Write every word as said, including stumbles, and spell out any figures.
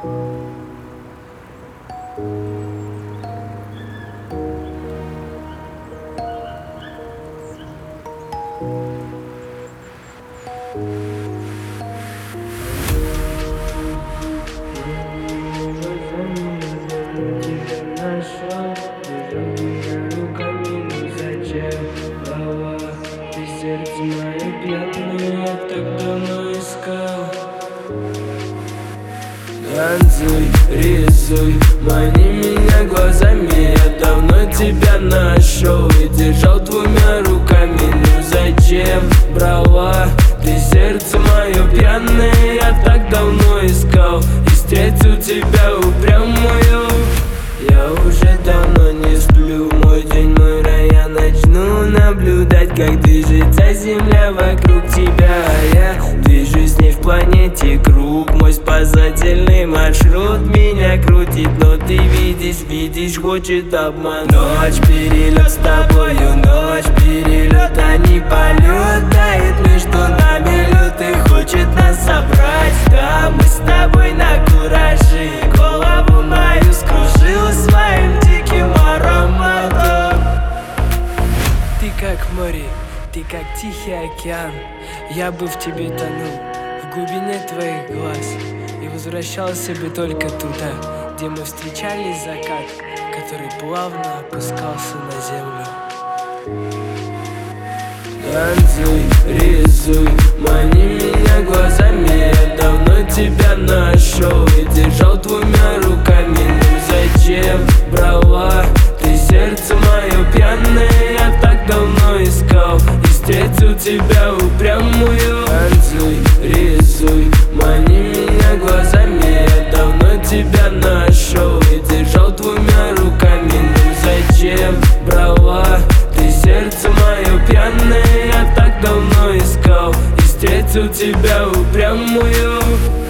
Сердце мое пьяное, я так давно искал. Танцуй, рисуй, мани меня глазами. Я давно тебя нашел и держал двумя руками. Ну зачем брала ты сердце мое пьяное? Я так давно искал и встретил тебя упрямую. Я уже давно не сплю, мой день, мой рай. Я начну наблюдать, как движется земля вокруг тебя. А я движусь с ней в планете круг. Мой спасательный маршрут меня крутит, но ты видишь, видишь, хочет обмануть. Ночь, перелет с тобою, ночь, перелет, а не полет. Тает между нами лед и хочет нас собрать. Да, мы с тобой на кураже, голову мою скружил своим диким ароматом. Ты как море, ты как тихий океан. Я бы в тебе тонул, в глубине твоих глаз, и возвращался бы только туда, где мы встречали закат, который плавно опускался на землю. Танцуй, рисуй, мани меня глазами. Я давно тебя нашел и держал двумя руками. Ну зачем брала ты сердце мое пьяное? Я так давно искал и встретил тебя упрямую. Танцуй, рисуй, мани меня глазами. Я давно тебя нашел и держал двумя руками. Ну зачем брала ты сердце мое пьяное? Я так давно искал и встретил тебя упрямую.